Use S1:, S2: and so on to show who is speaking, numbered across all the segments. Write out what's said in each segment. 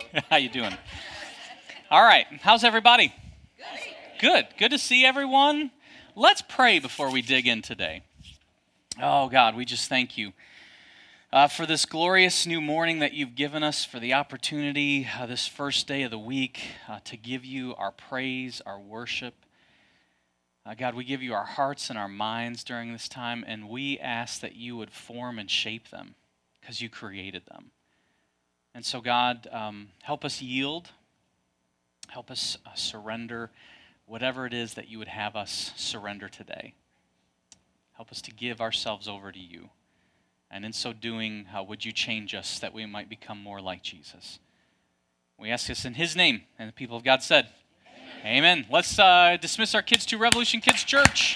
S1: How you doing? All right. How's everybody? Good. Good to see everyone. Let's pray before we dig in today. Oh, God, we just thank you for this glorious new morning that you've given us, for the opportunity this first day of the week to give you our praise, our worship. God, we give you our hearts and our minds during this time, and we ask that you would form and shape them because you created them. And so, God, help us yield. Help us surrender whatever it is that you would have us surrender today. Help us to give ourselves over to you. And in so doing, would you change us that we might become more like Jesus? We ask this in his name, and the people of God said, Amen. Let's dismiss our kids to Revolution Kids Church.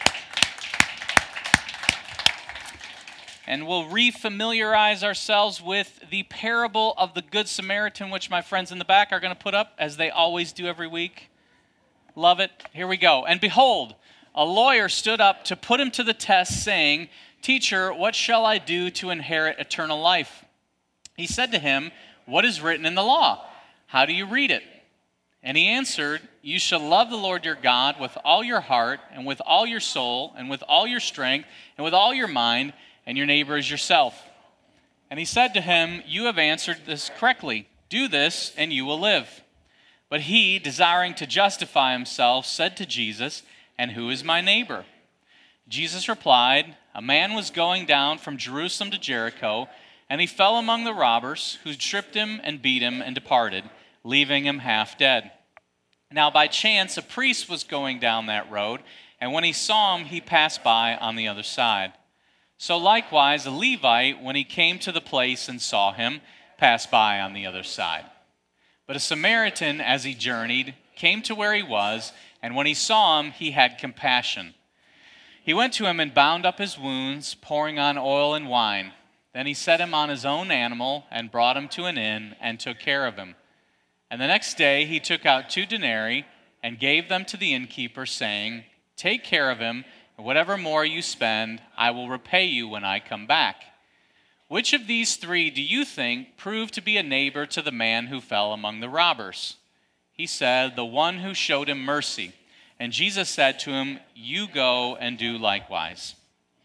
S1: And we'll refamiliarize ourselves with the parable of the Good Samaritan, which my friends in the back are going to put up, as they always do every week. Love it. Here we go. And behold, a lawyer stood up to put him to the test, saying, Teacher, what shall I do to inherit eternal life? He said to him, What is written in the law? How do you read it? And he answered, You shall love the Lord your God with all your heart, and with all your soul, and with all your strength, and with all your mind, and your neighbor as yourself. And he said to him, You have answered this correctly. Do this, and you will live. But he, desiring to justify himself, said to Jesus, And who is my neighbor? Jesus replied, A man was going down from Jerusalem to Jericho, and he fell among the robbers, who stripped him and beat him and departed, leaving him half dead. Now by chance a priest was going down that road, and when he saw him, he passed by on the other side. So likewise, a Levite, when he came to the place and saw him, passed by on the other side. But a Samaritan, as he journeyed, came to where he was, and when he saw him, he had compassion. He went to him and bound up his wounds, pouring on oil and wine. Then he set him on his own animal and brought him to an inn and took care of him. And the next day he took out 2 denarii and gave them to the innkeeper, saying, Take care of him, and whatever more you spend, I will repay you when I come back. Which of these 3 do you think proved to be a neighbor to the man who fell among the robbers? He said, The one who showed him mercy. And Jesus said to him, You go and do likewise.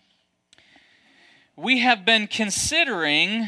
S1: We have been considering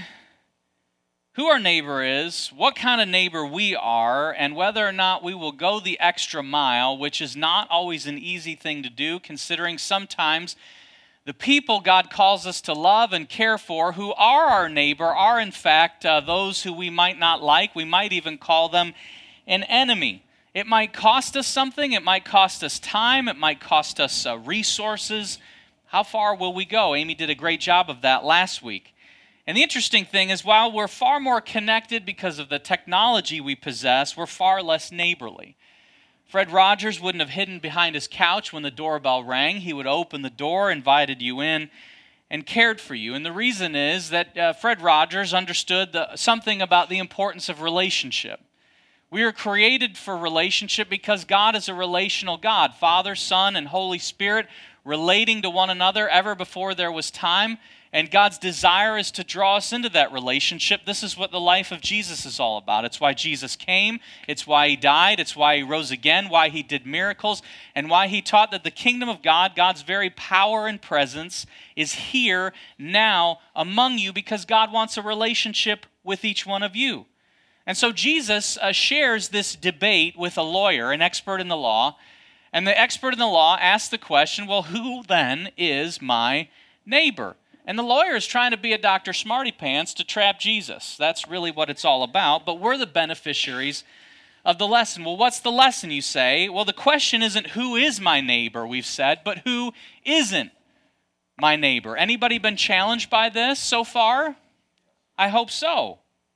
S1: who our neighbor is, what kind of neighbor we are, and whether or not we will go the extra mile, which is not always an easy thing to do, considering sometimes the people God calls us to love and care for, who are our neighbor, are in fact those who we might not like. We might even call them an enemy. It might cost us something. It might cost us time. It might cost us resources. How far will we go? Amy did a great job of that last week. And the interesting thing is, while we're far more connected because of the technology we possess, we're far less neighborly. Fred Rogers wouldn't have hidden behind his couch when the doorbell rang. He would open the door, invited you in, and cared for you. And the reason is that Fred Rogers understood something about the importance of relationship. We are created for relationship because God is a relational God. Father, Son, and Holy Spirit relating to one another ever before there was time. And God's desire is to draw us into that relationship. This is what the life of Jesus is all about. It's why Jesus came. It's why he died. It's why he rose again, why he did miracles, and why he taught that the kingdom of God, God's very power and presence, is here now among you because God wants a relationship with each one of you. And so Jesus shares this debate with a lawyer, an expert in the law. And the expert in the law asks the question, well, who then is my neighbor? And the lawyer is trying to be a Dr. Smarty Pants to trap Jesus. That's really what it's all about. But we're the beneficiaries of the lesson. Well, what's the lesson, you say? Well, the question isn't who is my neighbor, we've said, but who isn't my neighbor? Anybody been challenged by this so far? I hope so.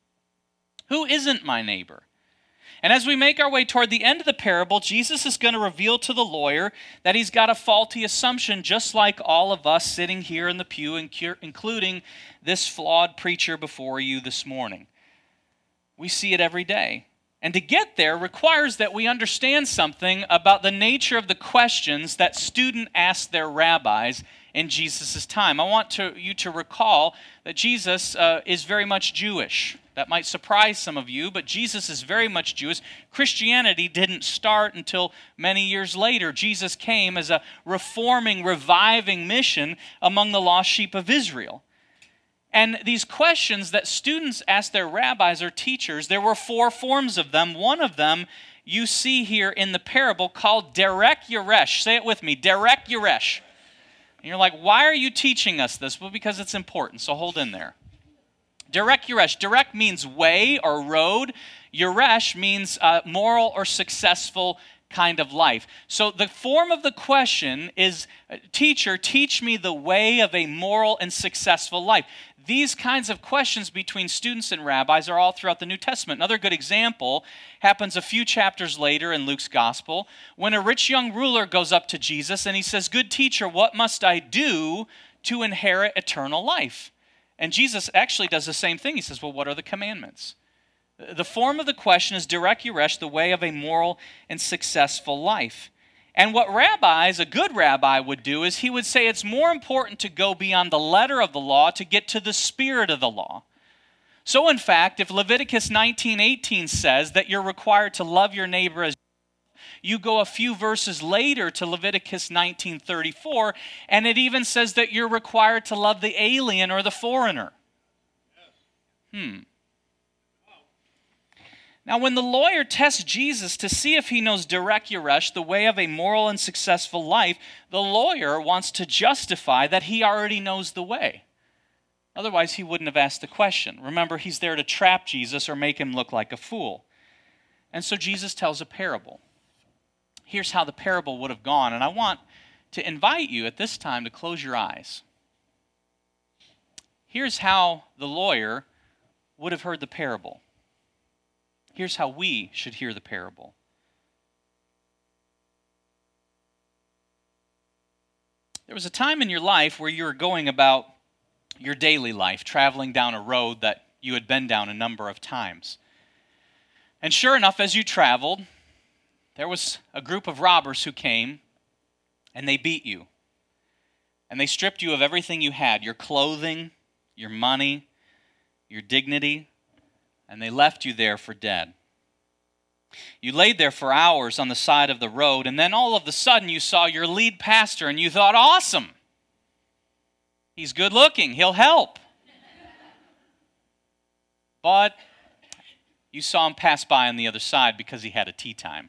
S1: Who isn't my neighbor? And as we make our way toward the end of the parable, Jesus is going to reveal to the lawyer that he's got a faulty assumption, just like all of us sitting here in the pew, including this flawed preacher before you this morning. We see it every day. And to get there requires that we understand something about the nature of the questions that students asked their rabbis in Jesus' time. I want you to recall that Jesus is very much Jewish. That might surprise some of you, but Jesus is very much Jewish. Christianity didn't start until many years later. Jesus came as a reforming, reviving mission among the lost sheep of Israel. And these questions that students asked their rabbis or teachers, there were 4 forms of them. One of them you see here in the parable called Derek Yeresh. Say it with me, Derek Yeresh. And you're like, why are you teaching us this? Well, because it's important, so hold in there. Derek Yeresh. Derek means way or road. Yeresh means moral or successful kind of life. So the form of the question is, teacher, teach me the way of a moral and successful life. These kinds of questions between students and rabbis are all throughout the New Testament. Another good example happens a few chapters later in Luke's gospel when a rich young ruler goes up to Jesus and he says, "Good teacher, what must I do to inherit eternal life?" And Jesus actually does the same thing. He says, well, what are the commandments? The form of the question is Derek Yeresh, the way of a moral and successful life. And what rabbis, a good rabbi, would do is he would say it's more important to go beyond the letter of the law to get to the spirit of the law. So in fact, if Leviticus 19:18 says that you're required to love your neighbor as you go a few verses later to Leviticus 19:34, and it even says that you're required to love the alien or the foreigner. Now, when the lawyer tests Jesus to see if he knows Derek Yeresh, the way of a moral and successful life, the lawyer wants to justify that he already knows the way. Otherwise, he wouldn't have asked the question. Remember, he's there to trap Jesus or make him look like a fool. And so Jesus tells a parable. Here's how the parable would have gone, and I want to invite you at this time to close your eyes. Here's how the lawyer would have heard the parable. Here's how we should hear the parable. There was a time in your life where you were going about your daily life, traveling down a road that you had been down a number of times. And sure enough, as you traveled, there was a group of robbers who came, and they beat you. And they stripped you of everything you had, your clothing, your money, your dignity, and they left you there for dead. You laid there for hours on the side of the road, and then all of a sudden you saw your lead pastor, and you thought, awesome. He's good looking, he'll help. But you saw him pass by on the other side because he had a tea time.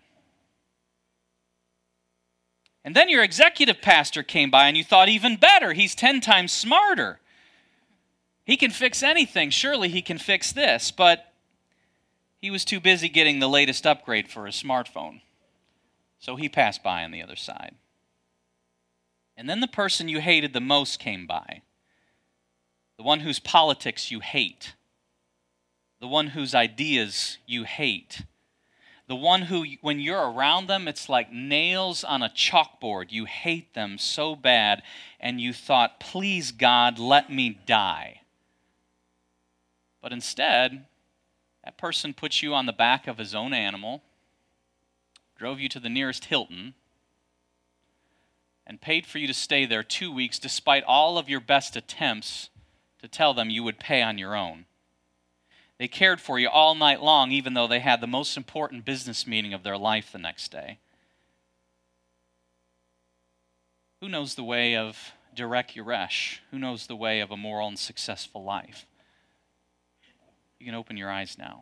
S1: And then your executive pastor came by, and you thought, even better, he's 10 times smarter. He can fix anything. Surely he can fix this. But he was too busy getting the latest upgrade for his smartphone. So he passed by on the other side. And then the person you hated the most came by. The one whose politics you hate. The one whose ideas you hate. The one who, when you're around them, it's like nails on a chalkboard. You hate them so bad, and you thought, please God, let me die. But instead, that person put you on the back of his own animal, drove you to the nearest Hilton, and paid for you to stay there 2 weeks despite all of your best attempts to tell them you would pay on your own. They cared for you all night long, even though they had the most important business meeting of their life the next day. Who knows the way of Derek Yeresh? Who knows the way of a moral and successful life? You can open your eyes now.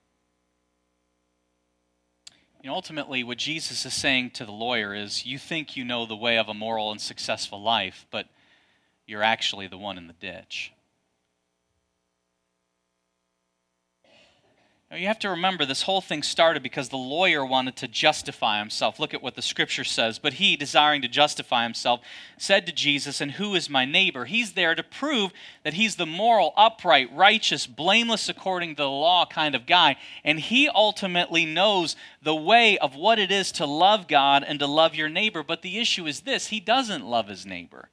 S1: You know, ultimately, what Jesus is saying to the lawyer is, you think you know the way of a moral and successful life, but you're actually the one in the ditch. Now, you have to remember this whole thing started because the lawyer wanted to justify himself. Look at what the scripture says. But he, desiring to justify himself, said to Jesus, and who is my neighbor? He's there to prove that he's the moral, upright, righteous, blameless according to the law kind of guy. And he ultimately knows the way of what it is to love God and to love your neighbor. But the issue is this, he doesn't love his neighbor.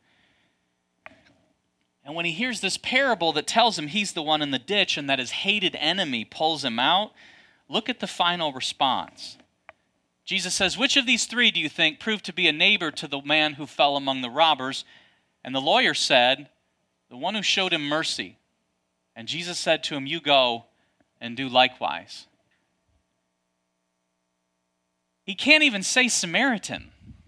S1: And when he hears this parable that tells him he's the one in the ditch and that his hated enemy pulls him out, look at the final response. Jesus says, which of these 3 do you think proved to be a neighbor to the man who fell among the robbers? And the lawyer said, the one who showed him mercy. And Jesus said to him, you go and do likewise. He can't even say Samaritan.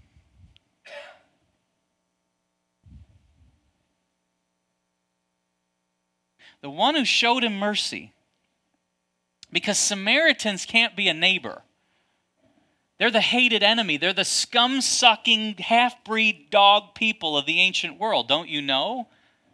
S1: The one who showed him mercy. Because Samaritans can't be a neighbor. They're the hated enemy. They're the scum-sucking, half-breed dog people of the ancient world. Don't you know?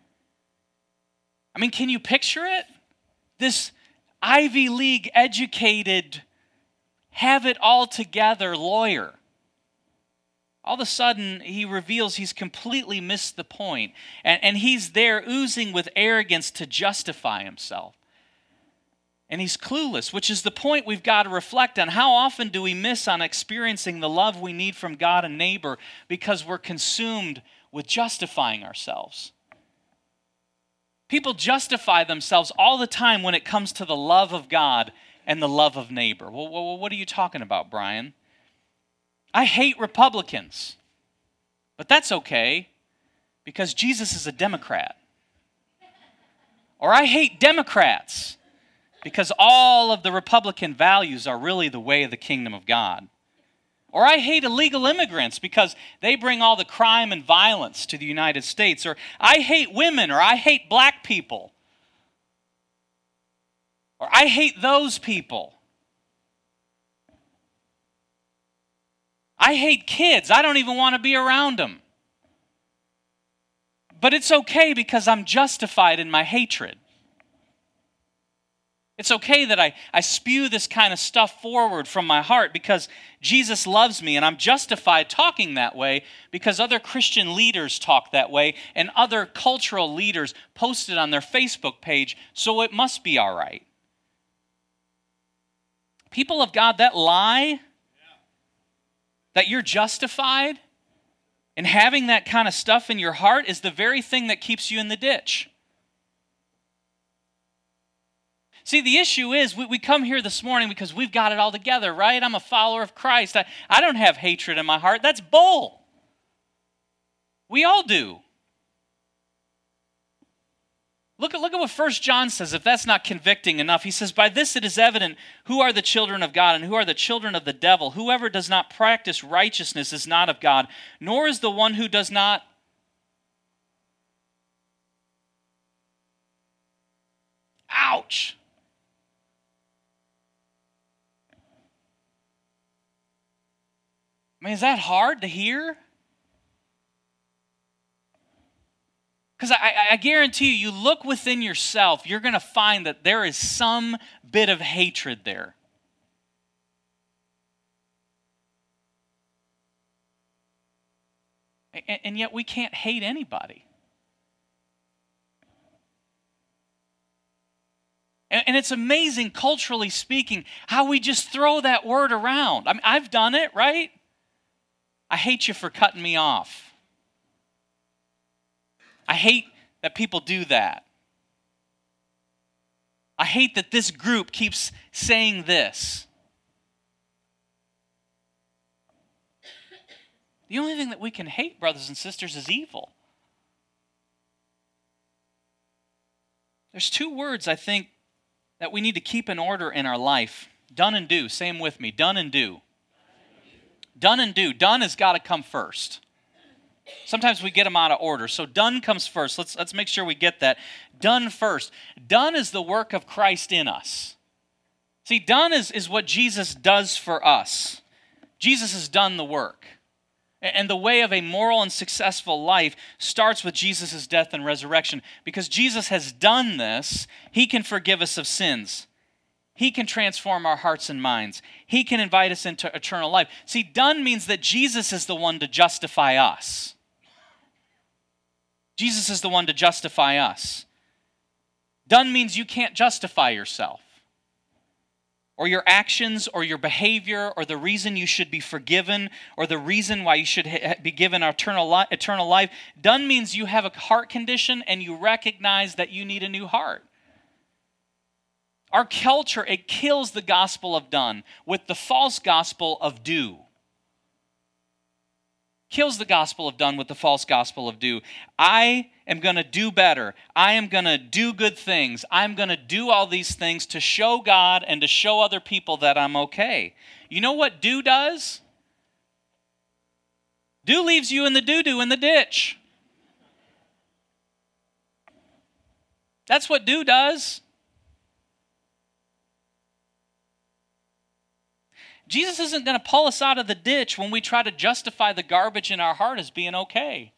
S1: I mean, can you picture it? This Ivy League educated, have it all together lawyer. All of a sudden, he reveals he's completely missed the point. And he's there oozing with arrogance to justify himself. And he's clueless, which is the point we've got to reflect on. How often do we miss on experiencing the love we need from God and neighbor because we're consumed with justifying ourselves? People justify themselves all the time when it comes to the love of God and the love of neighbor. Well, what are you talking about, Brian? I hate Republicans, but that's okay because Jesus is a Democrat. Or I hate Democrats because all of the Republican values are really the way of the kingdom of God. Or I hate illegal immigrants because they bring all the crime and violence to the United States. Or I hate women, or I hate black people. Or I hate those people. I hate kids. I don't even want to be around them. But it's okay because I'm justified in my hatred. It's okay that I spew this kind of stuff forward from my heart because Jesus loves me and I'm justified talking that way because other Christian leaders talk that way and other cultural leaders post it on their Facebook page, so it must be all right. People of God, that lie that you're justified and having that kind of stuff in your heart is the very thing that keeps you in the ditch. See, the issue is we come here this morning because we've got it all together, right? I'm a follower of Christ. I don't have hatred in my heart. That's bull. We all do. Look at what 1 John says, if that's not convicting enough. He says, by this it is evident who are the children of God and who are the children of the devil. Whoever does not practice righteousness is not of God, nor is the one who does not. Ouch. I mean, is that hard to hear? Because I guarantee you look within yourself, you're going to find that there is some bit of hatred there. And yet we can't hate anybody. And it's amazing, culturally speaking, how we just throw that word around. I mean, I've done it, right? I hate you for cutting me off. I hate that people do that. I hate that this group keeps saying this. The only thing that we can hate, brothers and sisters, is evil. There's two words, I think, that we need to keep in order in our life. Done and do. Say them with me. Done and do. Done and do. Done has got to come first. Sometimes we get them out of order. So done comes first. Let's make sure we get that. Done first. Done is the work of Christ in us. See, done is what Jesus does for us. Jesus has done the work. And the way of a moral and successful life starts with Jesus' death and resurrection. Because Jesus has done this, he can forgive us of sins. He can transform our hearts and minds. He can invite us into eternal life. See, done means that Jesus is the one to justify us. Jesus is the one to justify us. Done means you can't justify yourself, or your actions, or your behavior, or the reason you should be forgiven, or the reason why you should be given eternal life. Done means you have a heart condition and you recognize that you need a new heart. Our culture, it kills the gospel of done with the false gospel of do. kills the gospel of done with the false gospel of do. I am going to do better. I am going to do good things. I'm going to do all these things to show God and to show other people that I'm okay. You know what do does? Do leaves you in the doo-doo in the ditch. That's what do does. Jesus isn't going to pull us out of the ditch when we try to justify the garbage in our heart as being okay.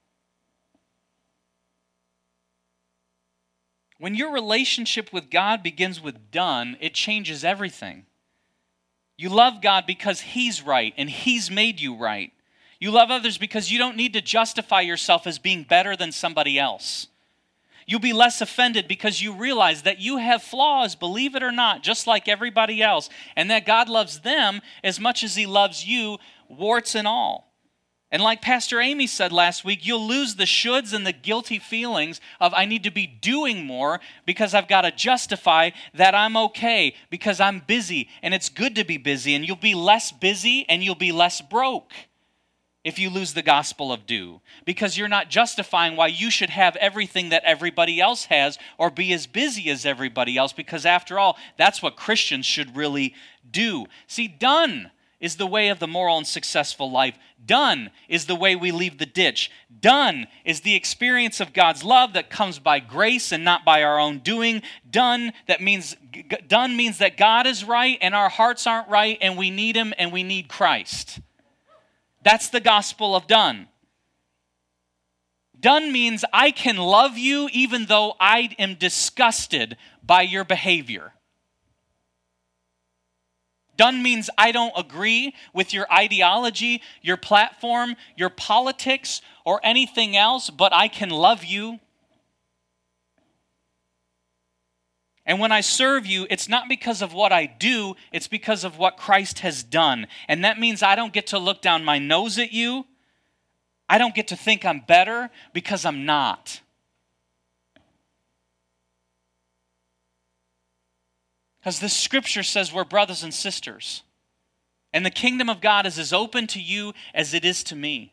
S1: When your relationship with God begins with done, it changes everything. You love God because He's right and He's made you right. You love others because you don't need to justify yourself as being better than somebody else. You'll be less offended because you realize that you have flaws, believe it or not, just like everybody else, and that God loves them as much as He loves you, warts and all. And like Pastor Amy said last week, you'll lose the shoulds and the guilty feelings of I need to be doing more because I've got to justify that I'm okay because I'm busy, and it's good to be busy, and you'll be less busy and you'll be less broke if you lose the gospel of do, because you're not justifying why you should have everything that everybody else has or be as busy as everybody else, because after all, that's what Christians should really do. See, done is the way of the moral and successful life. Done is the way we leave the ditch. Done is the experience of God's love that comes by grace and not by our own doing. Done means that God is right and our hearts aren't right and we need Him and we need Christ. That's the gospel of done. Done means I can love you even though I am disgusted by your behavior. Done means I don't agree with your ideology, your platform, your politics, or anything else, but I can love you. And when I serve you, it's not because of what I do, it's because of what Christ has done. And that means I don't get to look down my nose at you. I don't get to think I'm better because I'm not. Because the scripture says we're brothers and sisters. And the kingdom of God is as open to you as it is to me.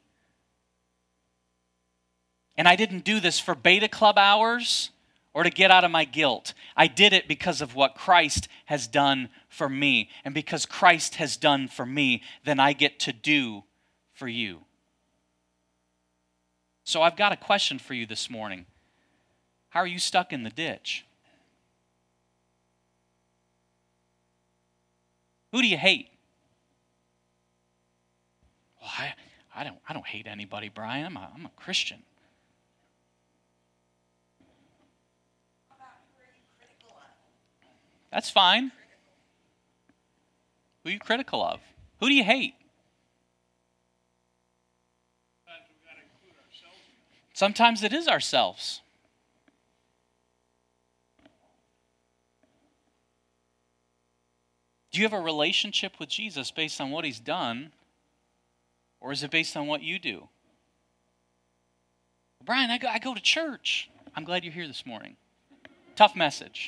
S1: And I didn't do this for beta club hours or to get out of my guilt. I did it because of what Christ has done for me. And because Christ has done for me, then I get to do for you. So I've got a question for you this morning. How are you stuck in the ditch? Who do you hate? Well, I don't hate anybody, Brian. I'm a Christian. That's fine. Who are you critical of? Who do you hate? Sometimes it is ourselves. Do you have a relationship with Jesus based on what He's done, or is it based on what you do? Brian, I go to church. I'm glad you're here this morning. Tough message.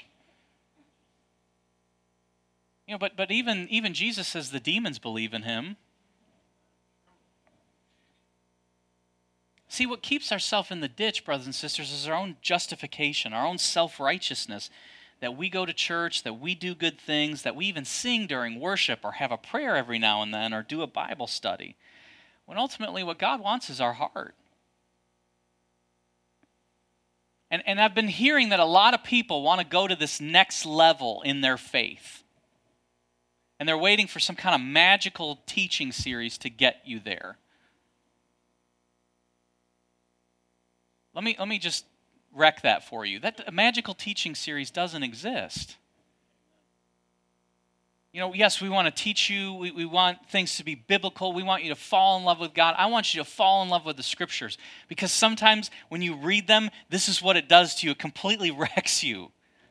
S1: You know, but even Jesus says the demons believe in Him. See, what keeps ourselves in the ditch, brothers and sisters, is our own justification, our own self-righteousness, that we go to church, that we do good things, that we even sing during worship or have a prayer every now and then or do a Bible study, when ultimately what God wants is our heart. And I've been hearing that a lot of people want to go to this next level in their faith. And they're waiting for some kind of magical teaching series to get you there. Let me just wreck that for you. That a magical teaching series doesn't exist. You know, yes, we want to teach you. We want things to be biblical. We want you to fall in love with God. I want you to fall in love with the Scriptures. Because sometimes when you read them, this is what it does to you. It completely wrecks you.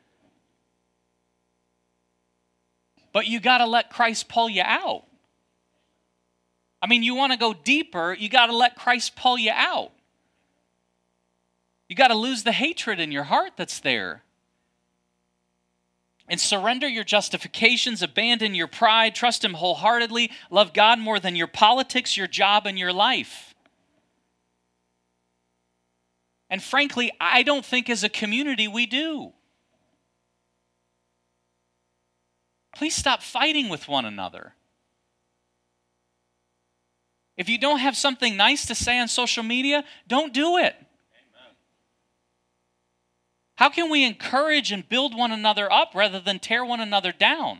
S1: But you got to let Christ pull you out. I mean, you want to go deeper, you got to let Christ pull you out. You got to lose the hatred in your heart that's there. And surrender your justifications, abandon your pride, trust Him wholeheartedly, love God more than your politics, your job, and your life. And frankly, I don't think as a community we do. Please stop fighting with one another. If you don't have something nice to say on social media, don't do it. How can we encourage and build one another up rather than tear one another down?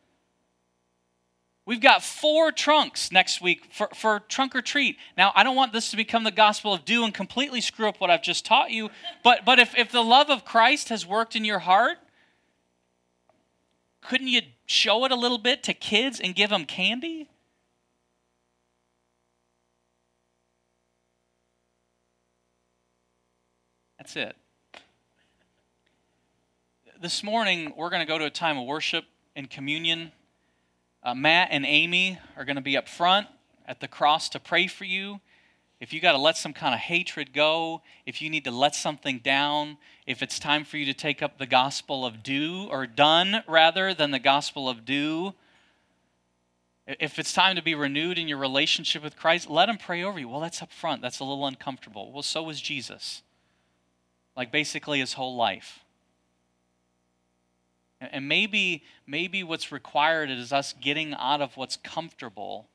S1: We've got 4 trunks next week for trunk or treat. Now, I don't want this to become the gospel of do and completely screw up what I've just taught you, but if the love of Christ has worked in your heart, couldn't you show it a little bit to kids and give them candy? That's it. This morning, we're going to go to a time of worship and communion. Matt and Amy are going to be up front at the cross to pray for you. If you got to let some kind of hatred go, if you need to let something down, if it's time for you to take up the gospel of do, or done rather than the gospel of do, if it's time to be renewed in your relationship with Christ, let Him pray over you. Well, that's up front. That's a little uncomfortable. Well, so was Jesus. Like basically His whole life. And maybe what's required is us getting out of what's comfortable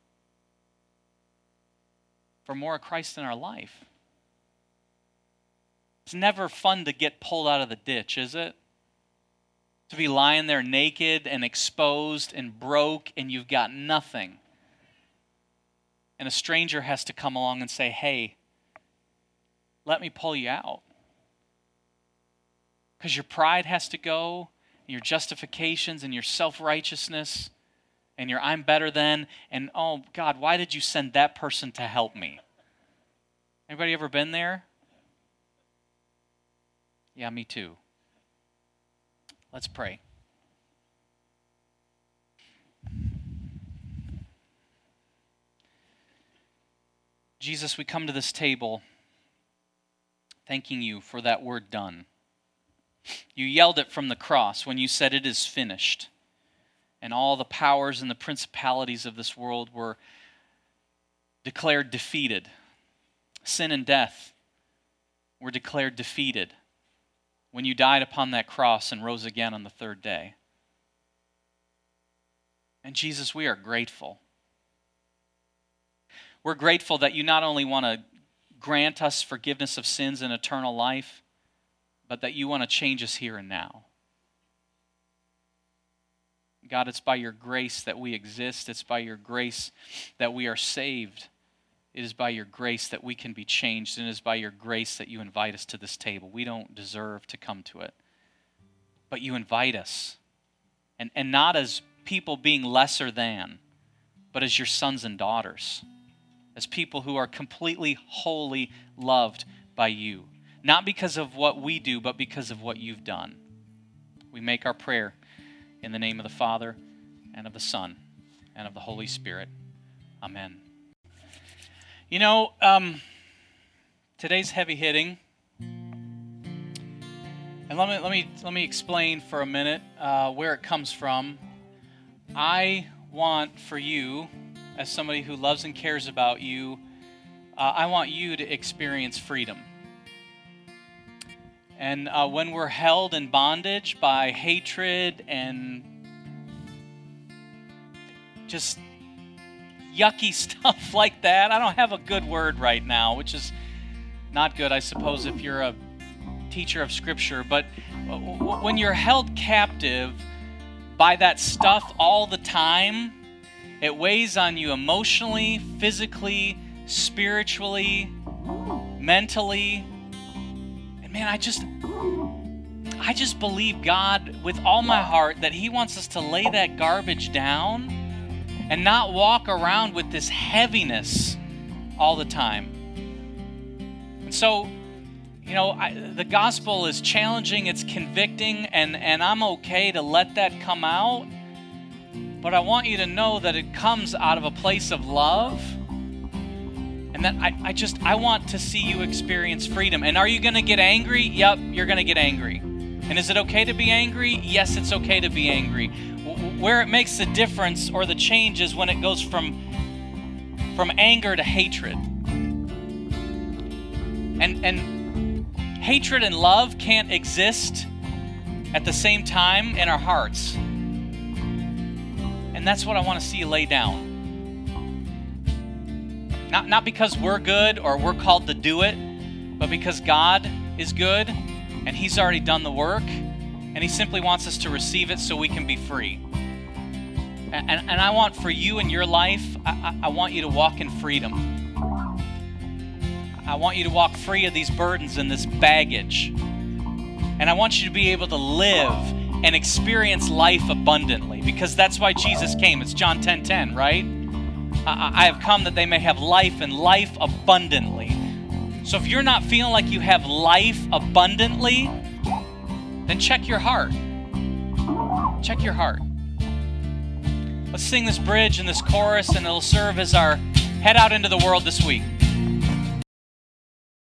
S1: for more of Christ in our life. It's never fun to get pulled out of the ditch, is it? To be lying there naked and exposed and broke and you've got nothing. And a stranger has to come along and say, hey, let me pull you out. Because your pride has to go, and your justifications and your self-righteousness and your I'm better than, and oh God, why did you send that person to help me? Anybody ever been there? Yeah, me too. Let's pray. Jesus, we come to this table thanking you for that word done. You yelled it from the cross when you said it is finished. And all the powers and the principalities of this world were declared defeated. Sin and death were declared defeated when you died upon that cross and rose again on the 3rd day. And Jesus, we are grateful. We're grateful that you not only want to grant us forgiveness of sins and eternal life, but that you want to change us here and now. God, it's by your grace that we exist. It's by your grace that we are saved. It is by your grace that we can be changed. And it is by your grace that you invite us to this table. We don't deserve to come to it. But you invite us. And not as people being lesser than, but as your sons and daughters. As people who are completely, wholly loved by you. Not because of what we do, but because of what you've done. We make our prayer in the name of the Father, and of the Son, and of the Holy Spirit. Amen. You know, today's heavy hitting. And let me explain for a minute where it comes from. I want for you, as somebody who loves and cares about you, I want you to experience freedom. And when we're held in bondage by hatred and just yucky stuff like that, I don't have a good word right now, which is not good, I suppose, if you're a teacher of Scripture. But when you're held captive by that stuff all the time, it weighs on you emotionally, physically, spiritually, mentally. Man, I just believe God with all my heart that He wants us to lay that garbage down and not walk around with this heaviness all the time. And so, you know, the gospel is challenging, it's convicting, and I'm okay to let that come out. But I want you to know that it comes out of a place of love. And that I want to see you experience freedom. And are you going to get angry? Yep, you're going to get angry. And is it okay to be angry? Yes, it's okay to be angry. Where it makes the difference or the change is when it goes from anger to hatred. And hatred and love can't exist at the same time in our hearts. And that's what I want to see you lay down. Not because we're good or we're called to do it, but because God is good and He's already done the work, and He simply wants us to receive it so we can be free. And I want for you in your life, I want you to walk in freedom. I want you to walk free of these burdens and this baggage. And I want you to be able to live and experience life abundantly, because that's why Jesus came. It's John 10:10, right? I have come that they may have life and life abundantly. So if you're not feeling like you have life abundantly, then check your heart. Check your heart. Let's sing this bridge and this chorus, and it'll serve as our head out into the world this week.